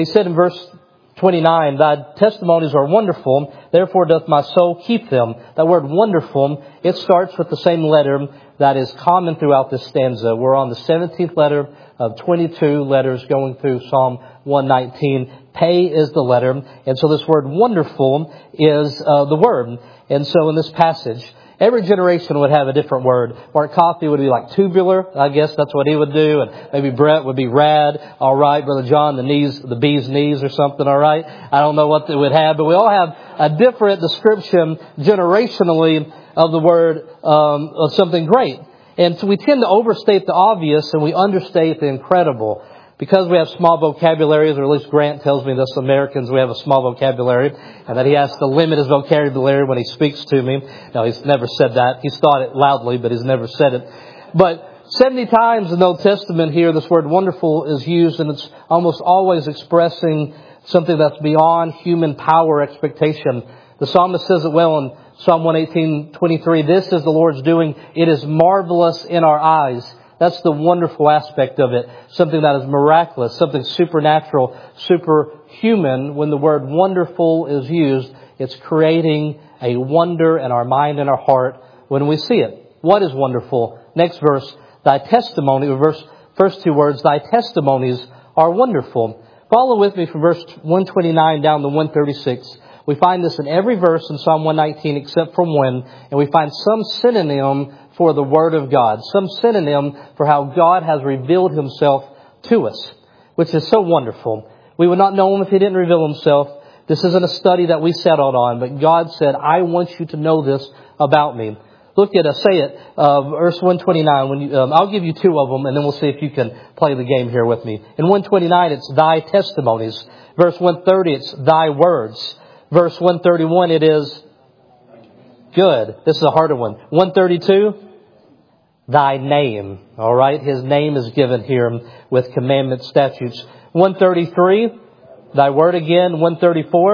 He said in verse 29, Thy testimonies are wonderful, therefore doth my soul keep them. That word wonderful, it starts with the same letter that is common throughout this stanza. We're on the 17th letter of 22 letters going through Psalm 119. Pei is the letter, and so this word wonderful is the word. And so in this passage, every generation would have a different word. Mark Coffey would be like tubular. I guess that's what he would do. And maybe Brett would be rad. All right. Brother John, the bee's knees or something. All right. I don't know what they would have, but we all have a different description generationally of the word, of something great. And so we tend to overstate the obvious and we understate the incredible. Because we have small vocabularies, or at least Grant tells me that Americans, we have a small vocabulary, and that he has to limit his vocabulary when he speaks to me. No, he's never said that. He's thought it loudly, but he's never said it. But 70 times in the Old Testament here, this word wonderful is used, and it's almost always expressing something that's beyond human power expectation. The psalmist says it well in Psalm 118:23. This is the Lord's doing. It is marvelous in our eyes. That's the wonderful aspect of it. Something that is miraculous, something supernatural, superhuman. When the word wonderful is used, it's creating a wonder in our mind and our heart when we see it. What is wonderful? Next verse, thy testimony, first two words, thy testimonies are wonderful. Follow with me from verse 129 down to 136. We find this in every verse in Psalm 119 except from one, and we find some synonym for the Word of God, some synonym for how God has revealed Himself to us, which is so wonderful. We would not know Him if He didn't reveal Himself. This isn't a study that we settled on, but God said, I want you to know this about me. Look at verse 129. I'll give you two of them, and then we'll see if you can play the game here with me. In 129, it's thy testimonies. Verse 130, it's thy words. Verse 131, it is good. This is a harder one. 132, thy name. All right. His name is given here with commandment statutes. 133, thy word again. 134,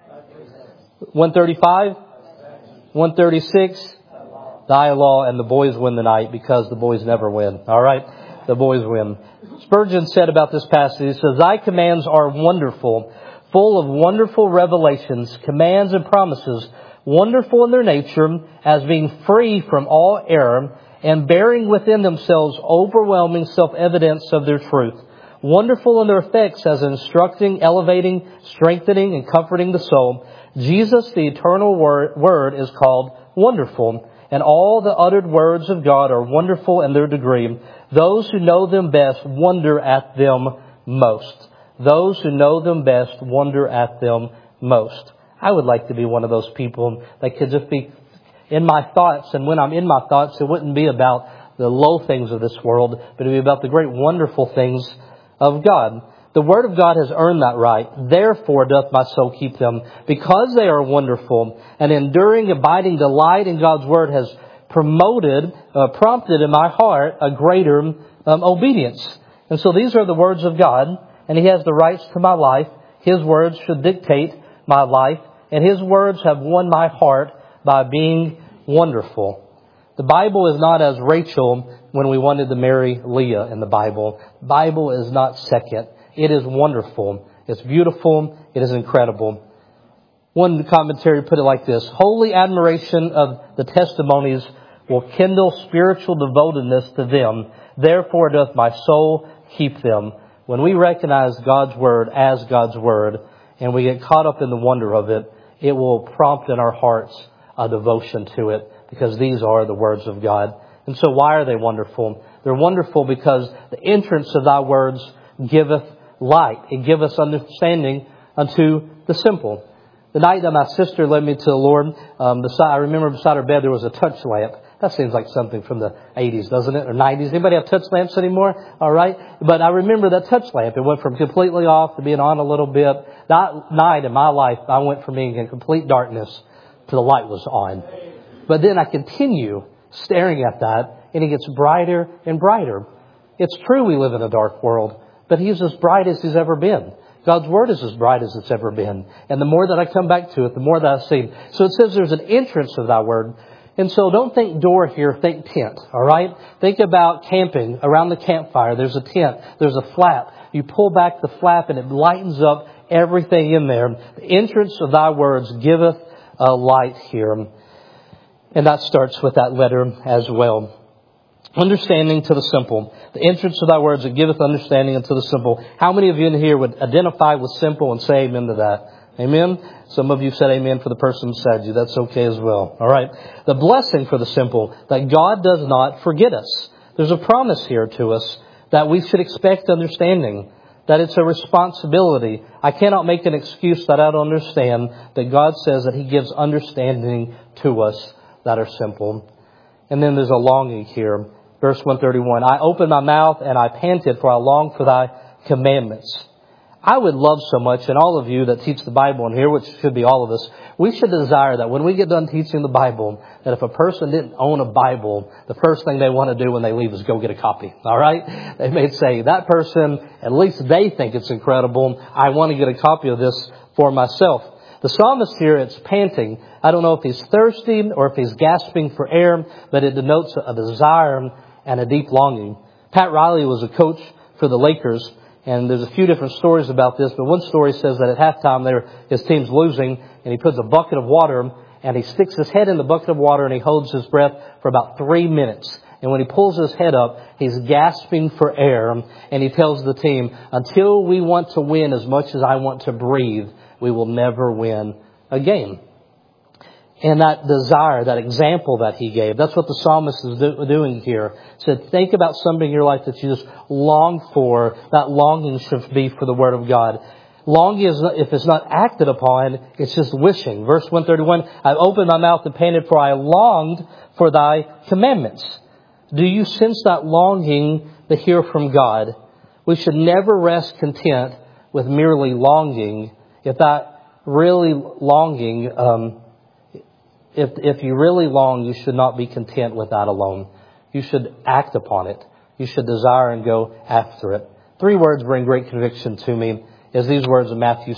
135, 136, thy law. And the boys win the night because the boys never win. All right. The boys win. Spurgeon said about this passage, he says, thy commands are wonderful, full of wonderful revelations, commands and promises, wonderful in their nature, as being free from all error, and bearing within themselves overwhelming self-evidence of their truth. Wonderful in their effects as instructing, elevating, strengthening, and comforting the soul. Jesus, the eternal word, is called wonderful, and all the uttered words of God are wonderful in their degree. Those who know them best wonder at them most. Those who know them best wonder at them most. I would like to be one of those people that could just be in my thoughts. And when I'm in my thoughts, it wouldn't be about the low things of this world, but it would be about the great wonderful things of God. The Word of God has earned that right. Therefore doth my soul keep them, because they are wonderful. An enduring, abiding delight in God's Word has prompted in my heart a greater obedience. And so these are the words of God, and He has the rights to my life. His words should dictate my life, and His words have won my heart by being wonderful. The Bible is not as Rachel when we wanted to marry Leah in the Bible. The Bible is not second. It is wonderful. It's beautiful. It is incredible. One commentary put it like this: holy admiration of the testimonies will kindle spiritual devotedness to them. Therefore doth my soul keep them. When we recognize God's Word as God's Word, and we get caught up in the wonder of it, it will prompt in our hearts a devotion to it, because these are the words of God. And so why are they wonderful? They're wonderful because the entrance of thy words giveth light. It giveth understanding unto the simple. The night that my sister led me to the Lord, I remember beside her bed there was a touch lamp. That seems like something from the 80s, doesn't it? Or 90s. Anybody have touch lamps anymore? All right. But I remember that touch lamp. It went from completely off to being on a little bit. That night in my life, I went from being in complete darkness to the light was on. But then I continue staring at that, and it gets brighter and brighter. It's true we live in a dark world, but He's as bright as He's ever been. God's Word is as bright as it's ever been. And the more that I come back to it, the more that I see. So it says there's an entrance of thy Word. And so don't think door here, think tent, all right? Think about camping around the campfire. There's a tent, there's a flap. You pull back the flap and it lightens up everything in there. The entrance of thy words giveth a light here. And that starts with that letter as well. Understanding to the simple. The entrance of thy words that giveth understanding unto the simple. How many of you in here would identify with simple and say amen to that? Amen? Some of you said amen for the person beside you. That's okay as well. All right. The blessing for the simple, that God does not forget us. There's a promise here to us that we should expect understanding, that it's a responsibility. I cannot make an excuse that I don't understand, that God says that He gives understanding to us that are simple. And then there's a longing here. Verse 131, I opened my mouth and I panted, for I longed for thy commandments. I would love so much, and all of you that teach the Bible in here, which should be all of us, we should desire that when we get done teaching the Bible, that if a person didn't own a Bible, the first thing they want to do when they leave is go get a copy. All right? They may say, that person, at least they think it's incredible. I want to get a copy of this for myself. The psalmist here, it's panting. I don't know if he's thirsty or if he's gasping for air, but it denotes a desire and a deep longing. Pat Riley was a coach for the Lakers. And there's a few different stories about this, but one story says that at halftime his team's losing, and he puts a bucket of water, and he sticks his head in the bucket of water, and he holds his breath for about 3 minutes. And when he pulls his head up, he's gasping for air, and he tells the team, until we want to win as much as I want to breathe, we will never win a game. And that desire, that example that he gave, that's what the psalmist is doing here. He said, think about something in your life that you just long for. That longing should be for the Word of God. Longing is not, if it's not acted upon, it's just wishing. Verse 131, I opened my mouth and panted, for I longed for thy commandments. Do you sense that longing to hear from God? We should never rest content with merely longing. If that really longing, If you really long, you should not be content with that alone. You should act upon it. You should desire and go after it. 3 words bring great conviction to me, is these words of Matthew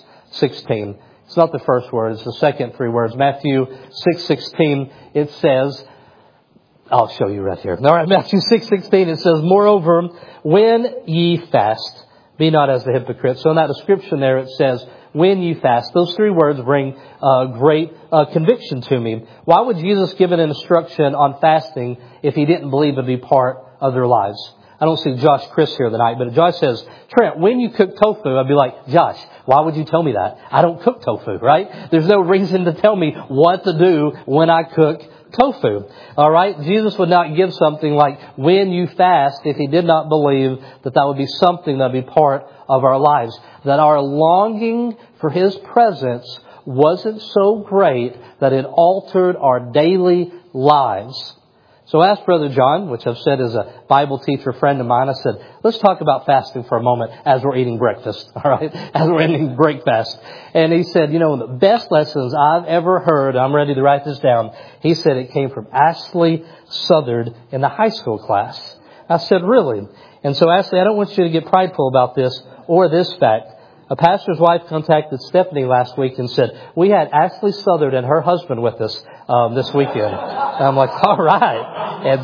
6:16. It's not the first word, it's the second 3 words. Matthew 6:16, it says, I'll show you right here. All right, Matthew 6:16, it says, moreover, when ye fast, be not as the hypocrites. So in that description there, it says, when you fast. Those 3 words bring great conviction to me. Why would Jesus give an instruction on fasting if He didn't believe it would be part of their lives? I don't see Josh Chris here tonight, but if Josh says, Trent, when you cook tofu, I'd be like, Josh, why would you tell me that? I don't cook tofu, right? There's no reason to tell me what to do when I cook tofu. All right? Jesus would not give something like when you fast if He did not believe that that would be something that would be part of our lives. That our longing for His presence wasn't so great that it altered our daily lives. So I asked Brother John, which I've said is a Bible teacher friend of mine, I said, let's talk about fasting for a moment as we're eating breakfast, all right? As we're eating breakfast. And he said, the best lessons I've ever heard, I'm ready to write this down, he said it came from Ashley Southard in the high school class. I said, really? And so Ashley, I don't want you to get prideful about this or this fact. A pastor's wife contacted Stephanie last week and said, we had Ashley Southard and her husband with us this weekend. And I'm like, all right. And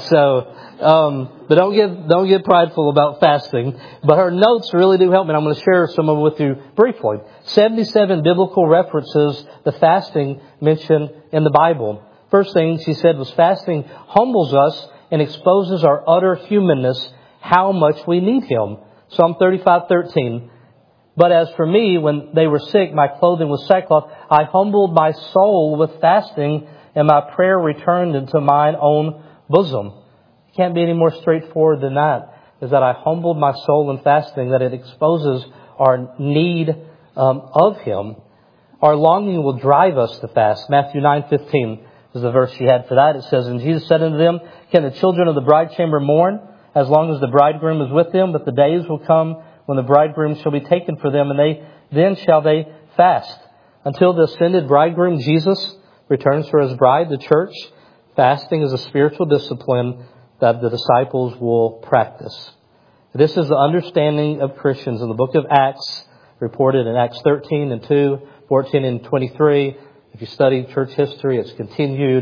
so, but don't get prideful about fasting. But her notes really do help me. And I'm going to share some of them with you briefly. 77 biblical references the fasting mentioned in the Bible. First thing she said was fasting humbles us and exposes our utter humanness, how much we need Him. Psalm 35:13. But as for me, when they were sick, my clothing was sackcloth. I humbled my soul with fasting, and my prayer returned into mine own bosom. It can't be any more straightforward than that, is that I humbled my soul in fasting, that it exposes our need of Him. Our longing will drive us to fast. Matthew 9:15 is the verse she had for that. It says, and Jesus said unto them, can the children of the bride chamber mourn as long as the bridegroom is with them? But the days will come when the bridegroom shall be taken for them, and then shall they fast. Until the ascended bridegroom, Jesus, returns for His bride, the church, fasting is a spiritual discipline that the disciples will practice. This is the understanding of Christians in the book of Acts, reported in Acts 13 and 2, 14 and 23. If you study church history, it's continued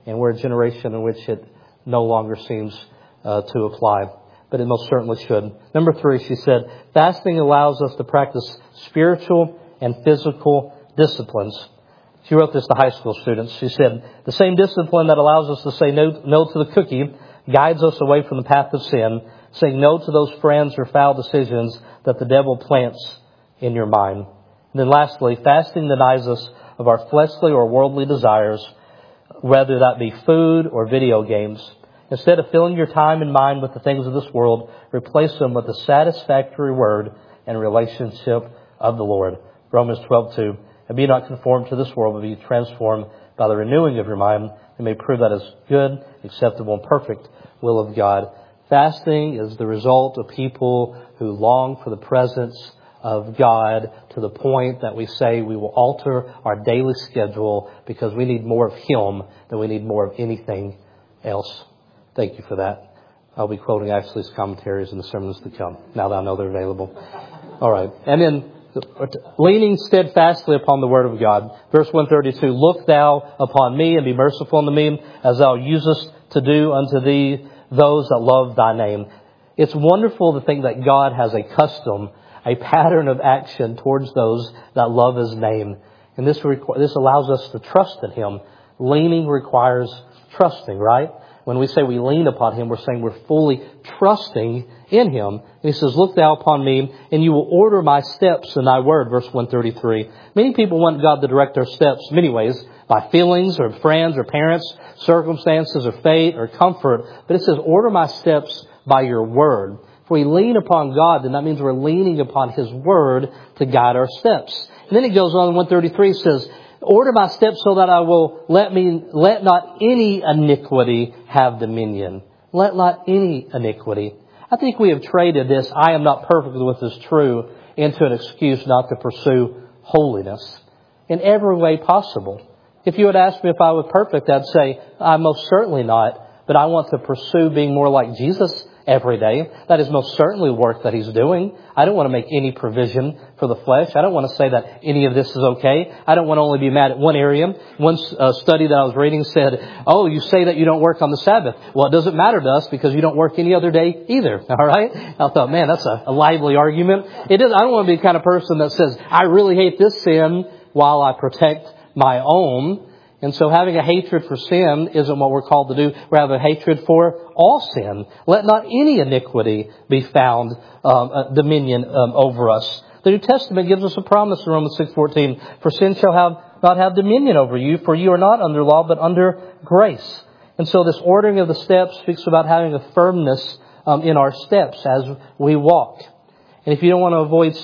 and we're a generation in which it no longer seems to apply. But it most certainly should. Number 3, she said, fasting allows us to practice spiritual and physical disciplines. She wrote this to high school students. She said, the same discipline that allows us to say no to the cookie guides us away from the path of sin, saying no to those friends or foul decisions that the devil plants in your mind. And then lastly, fasting denies us of our fleshly or worldly desires, whether that be food or video games. Instead of filling your time and mind with the things of this world, replace them with the satisfactory word and relationship of the Lord. Romans 12:2. And be not conformed to this world, but be transformed by the renewing of your mind, and may prove that is good, acceptable, and perfect will of God. Fasting is the result of people who long for the presence of God to the point that we say we will alter our daily schedule because we need more of Him than we need more of anything else. Thank you for that. I'll be quoting Ashley's commentaries in the sermons to come, now that I know they're available. All right. And then leaning steadfastly upon the Word of God. Verse 132, look thou upon me and be merciful unto me, as thou usest to do unto thee those that love thy name. It's wonderful to think that God has a custom, a pattern of action towards those that love His name. And this allows us to trust in Him. Leaning requires trusting, right? When we say we lean upon Him, we're saying we're fully trusting in Him. And He says, look thou upon me, and you will order my steps in thy word, verse 133. Many people want God to direct their steps many ways, by feelings or friends or parents, circumstances or fate or comfort. But it says, order my steps by your word. If we lean upon God, then that means we're leaning upon His word to guide our steps. And then it goes on in 133, it says, order my steps so that I will let not any iniquity have dominion. Let not any iniquity. I think we have traded this, I am not perfect with this true, into an excuse not to pursue holiness in every way possible. If you had asked me if I was perfect, I'd say, I'm most certainly not, but I want to pursue being more like Jesus every day. That is most certainly work that He's doing. I don't want to make any provision for the flesh. I don't want to say that any of this is okay. I don't want to only be mad at one area. One study that I was reading said, oh, you say that you don't work on the Sabbath. Well, it doesn't matter to us because you don't work any other day either. All right? I thought, man, that's a lively argument. It is. I don't want to be the kind of person that says, I really hate this sin while I protect my own. And so having a hatred for sin isn't what we're called to do. We have a hatred for all sin. Let not any iniquity be found dominion over us. The New Testament gives us a promise in Romans 6:14. For sin shall not have dominion over you, for you are not under law, but under grace. And so this ordering of the steps speaks about having a firmness in our steps as we walk. And if you don't want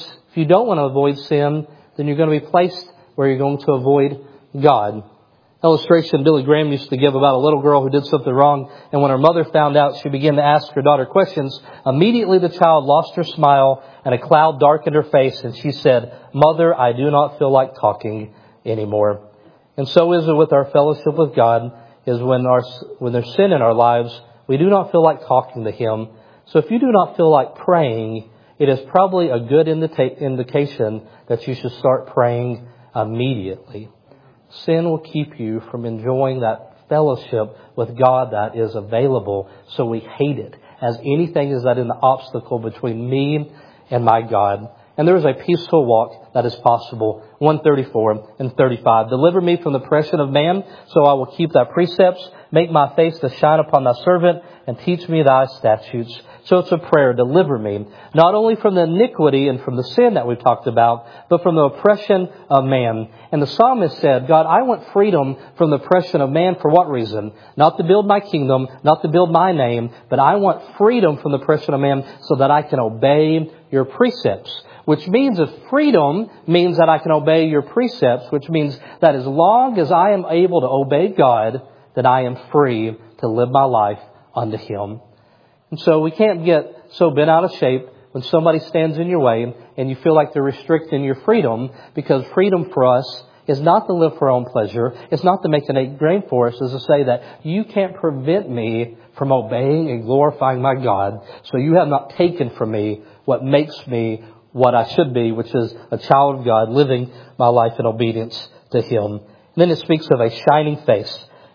to avoid sin, then you're going to be placed where you're going to avoid God. Illustration Billy Graham used to give about a little girl who did something wrong, and when her mother found out, she began to ask her daughter questions. Immediately the child lost her smile and a cloud darkened her face, and she said, Mother, I do not feel like talking anymore. And so is it with our fellowship with God, is when there's sin in our lives, we do not feel like talking to Him. So if you do not feel like praying, it is probably a good indication that you should start praying immediately. Sin will keep you from enjoying that fellowship with God that is available, so we hate it. As anything is that an obstacle between me and my God. And there is a peaceful walk that is possible. 134 and 35. Deliver me from the oppression of man, so I will keep thy precepts. Make my face to shine upon thy servant, and teach me thy statutes. So it's a prayer, deliver me, not only from the iniquity and from the sin that we've talked about, but from the oppression of man. And the psalmist said, God, I want freedom from the oppression of man for what reason? Not to build my kingdom, not to build my name, but I want freedom from the oppression of man so that I can obey your precepts. Which means if freedom means that I can obey your precepts, which means that as long as I am able to obey God, that I am free to live my life unto Him. And so we can't get so bent out of shape when somebody stands in your way and you feel like they're restricting your freedom, because freedom for us is not to live for our own pleasure. It's not to make an eighth grain for us. It's to say that you can't prevent me from obeying and glorifying my God. So you have not taken from me what makes me what I should be, which is a child of God, living my life in obedience to Him. And then it speaks of a shining face.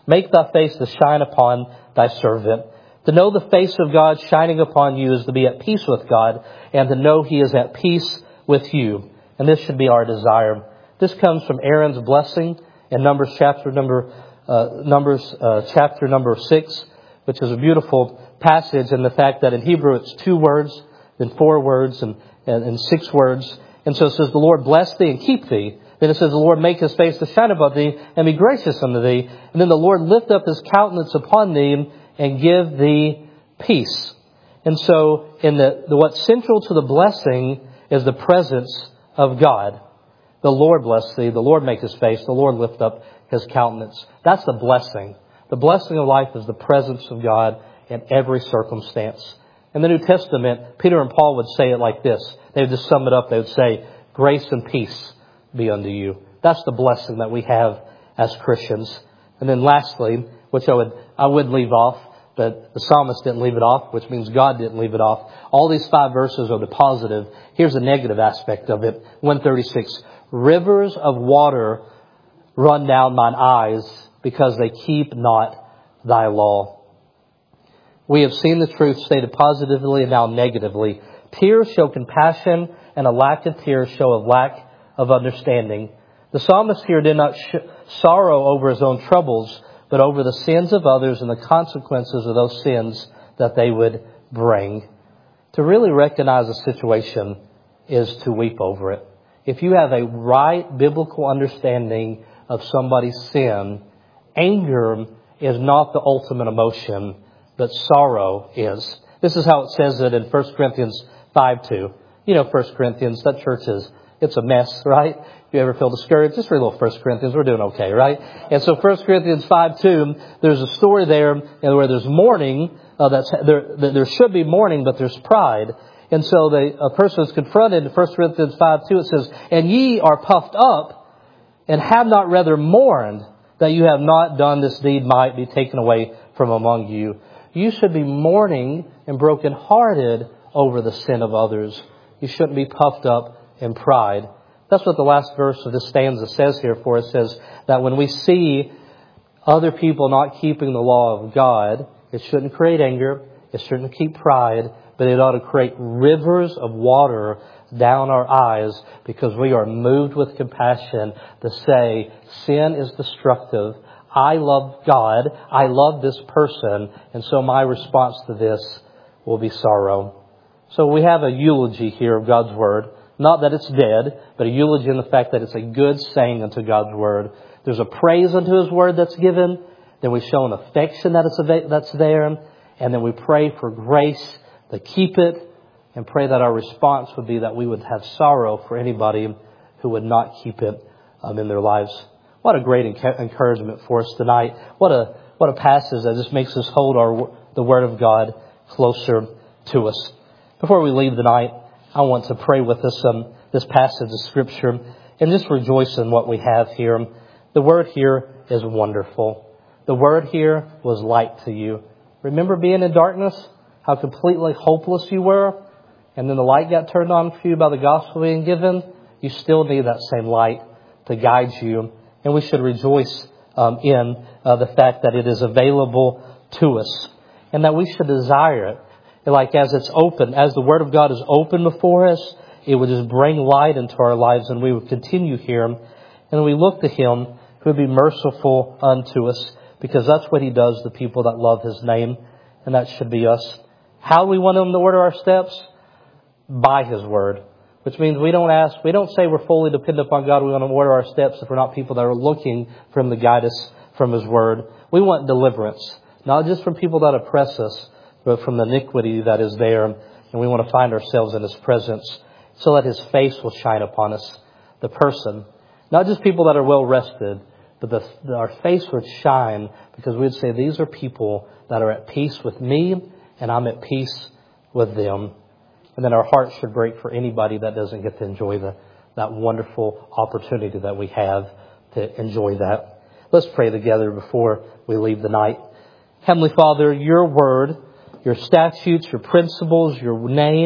Make thy face to shine upon thy servant. To know the face of God shining upon you is to be at peace with God, and to know He is at peace with you. And this should be our desire. This comes from Aaron's blessing in Numbers chapter number 6, which is a beautiful passage in the fact that in Hebrew it's 2 words, then 4 words, and 6 words. And so it says, the Lord bless thee and keep thee. Then it says, the Lord make His face to shine upon thee and be gracious unto thee. And then the Lord lift up His countenance upon thee and give thee peace. And so what's central to the blessing is the presence of God. The Lord bless thee, the Lord make His face, the Lord lift up His countenance. That's the blessing. The blessing of life is the presence of God in every circumstance. In the New Testament, Peter and Paul would say it like this. They would just sum it up. They would say, grace and peace be unto you. That's the blessing that we have as Christians. And then lastly, which I would leave off, but the psalmist didn't leave it off, which means God didn't leave it off. All these 5 verses are the positive. Here's the negative aspect of it. 136. Rivers of water run down mine eyes because they keep not thy law. We have seen the truth stated positively and now negatively. Tears show compassion, and a lack of tears show a lack of understanding. The psalmist here did not sorrow over his own troubles, but over the sins of others and the consequences of those sins that they would bring. To really recognize a situation is to weep over it. If you have a right biblical understanding of somebody's sin, anger is not the ultimate emotion, but sorrow is. This is how it says it in 1 Corinthians 5:2. You know 1 Corinthians, that church it's a mess, right? If you ever feel discouraged, just read a little 1 Corinthians. We're doing okay, right? And so 1 Corinthians 5:2, there's a story there where there's mourning. There should be mourning, but there's pride. And so a person is confronted in 1 Corinthians 5:2. It says, and ye are puffed up, and have not rather mourned, that you have not done this deed might be taken away from among you. You should be mourning and brokenhearted over the sin of others. You shouldn't be puffed up in pride. That's what the last verse of this stanza says here for us. It says that when we see other people not keeping the law of God, it shouldn't create anger, it shouldn't keep pride, but it ought to create rivers of water down our eyes because we are moved with compassion to say, sin is destructive. I love God. I love this person. And so my response to this will be sorrow. So we have a eulogy here of God's Word. Not that it's dead, but a eulogy in the fact that it's a good saying unto God's Word. There's a praise unto His Word that's given. Then we show an affection that's there. And then we pray for grace to keep it. And pray that our response would be that we would have sorrow for anybody who would not keep it in their lives. What a great encouragement for us tonight. What a passage that just makes us hold the Word of God closer to us. Before we leave tonight, I want to pray with us this passage of Scripture and just rejoice in what we have here. The Word here is wonderful. The Word here was light to you. Remember being in darkness? How completely hopeless you were? And then the light got turned on for you by the gospel being given? You still need that same light to guide you. And we should rejoice in the fact that it is available to us. And that we should desire it. Like as it's open, as the Word of God is open before us, it would just bring light into our lives and we would continue here. And we look to Him who would be merciful unto us because that's what He does to people that love His name. And that should be us. How do we want Him to order our steps? By His Word. Which means we don't say we're fully dependent upon God. We want to order our steps if we're not people that are looking for Him to guide us from His Word. We want deliverance. Not just from people that oppress us, but from the iniquity that is there. And we want to find ourselves in His presence so that His face will shine upon us. The person. Not just people that are well rested, but our face would shine because we'd say these are people that are at peace with me and I'm at peace with them. And then our hearts should break for anybody that doesn't get to enjoy that wonderful opportunity that we have to enjoy that. Let's pray together before we leave the night. Heavenly Father, Your Word, Your statutes, Your principles, Your name,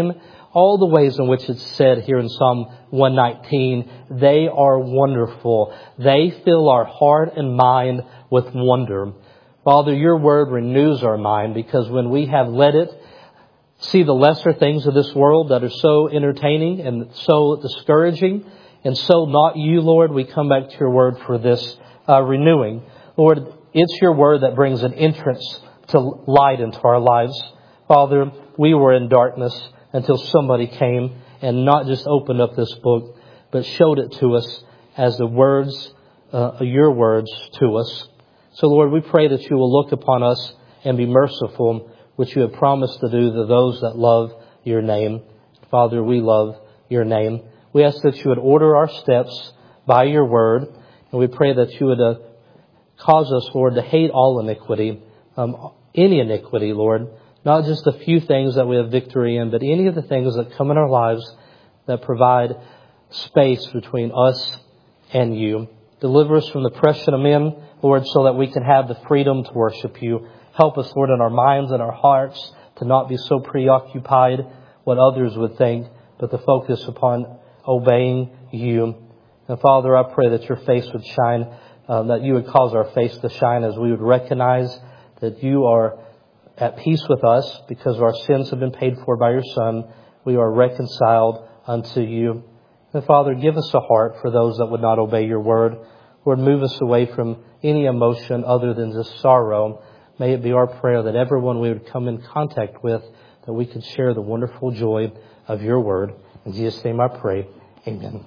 all the ways in which it's said here in Psalm 119, they are wonderful. They fill our heart and mind with wonder. Father, your word renews our mind, because when we have let it see the lesser things of this world that are so entertaining and so discouraging and so not you, Lord, we come back to your word for this renewing. Lord, it's your word that brings an entrance to light into our lives. Father, we were in darkness until somebody came and not just opened up this book, but showed it to us as the words, your words to us. So Lord, we pray that you will look upon us and be merciful, which you have promised to do to those that love your name. Father, we love your name. We ask that you would order our steps by your word, and we pray that you would cause us, Lord, to hate all iniquity, any iniquity, Lord, not just a few things that we have victory in, but any of the things that come in our lives that provide space between us and you. Deliver us from the oppression of men, Lord, so that we can have the freedom to worship you. Help us, Lord, in our minds and our hearts to not be so preoccupied what others would think, but to focus upon obeying you. And Father, I pray that your face would shine, that you would cause our face to shine as we would recognize that you are at peace with us because our sins have been paid for by your Son. We are reconciled unto you. And Father, give us a heart for those that would not obey your word. Lord, move us away from any emotion other than just sorrow. May it be our prayer that everyone we would come in contact with, that we could share the wonderful joy of your word. In Jesus' name I pray. Amen.